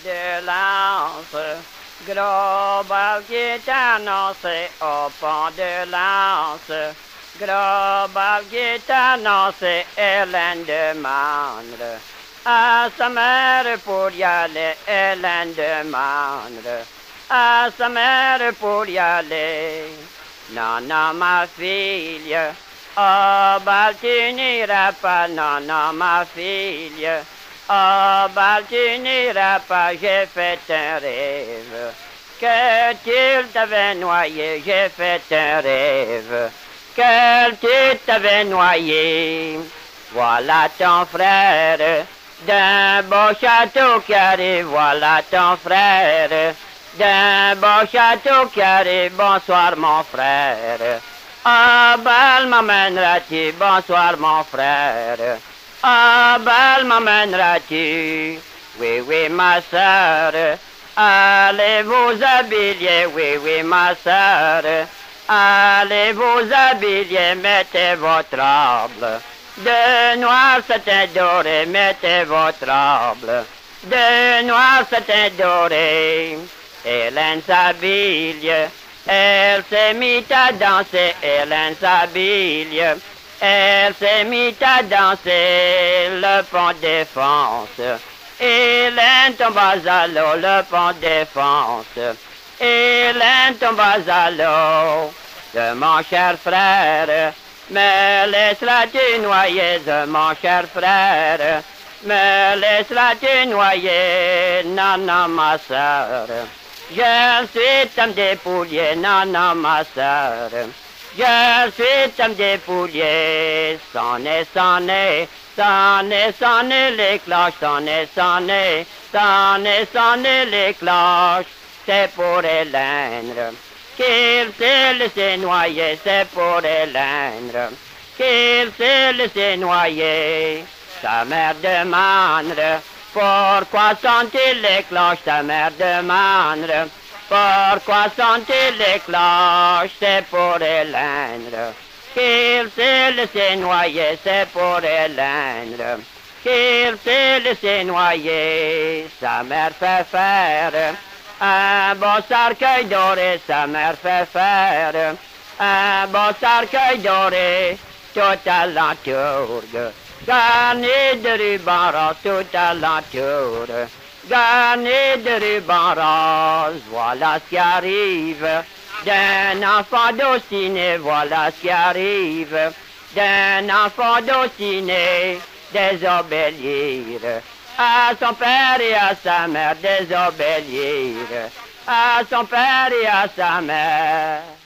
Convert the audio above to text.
de lance, gros bal qui est annoncé au pont de lance, gros bal qui est annoncé, Hélène demande à sa mère pour y aller, Hélène demande à sa mère pour y aller. Non, non, ma fille, au bal tu n'iras pas, non, non, ma fille, au bal tu n'iras pas, j'ai fait un rêve, que tu t'avais noyé, j'ai fait un rêve, que tu t'avais noyé. Voilà ton frère, d'un beau château qui arrive, voilà ton frère, d'un beau château qui arrive, bonsoir mon frère. Ah, bal m'emmèneras-tu, bonsoir mon frère. Ah, bal m'emmèneras-tu, oui, oui, ma sœur. Allez vous habiller, oui, oui, ma sœur. Allez vous habiller, mettez votre robe de noir satin doré, mettez votre robe de noir satin doré. Hélène s'habille, elle s'est mise à danser, Hélène s'habille, elle s'est mise à danser, le pont défonce. Hélène tombe à l'eau, le pont défonce. Hélène tombe à l'eau, de mon cher frère, me laisseras-tu noyer, de mon cher frère, me laisseras-tu noyer, non, non, ma sœur. Je suis comme des pouliers, non, non, ma sœur. Je suis comme des pouliers, sonnez, sonnez, sonnez, sonnez les cloches, sonnez, sonnez, sonnez, sonnez les cloches. C'est pour Hélène qu'il s'est laissé noyer, c'est pour Hélène qu'il s'est laissé noyer. Sa mère demande pourquoi sont-ils les cloches, sa mère demande pourquoi sont-ils les cloches, c'est pour Hélène qu'il s'est laissé noyer, c'est pour Hélène qu'il s'est laissé noyer. Sa mère fait faire un beau cercueil doré, sa mère fait faire un beau cercueil doré, tout à l'entour, garni de ruban rose, tout à l'entour, garni de ruban rose. Voilà ce qui arrive d'un enfant d'Ociné, voilà ce qui arrive d'un enfant d'Ociné, désobéir à son père et à sa mère, désobéir à son père et à sa mère.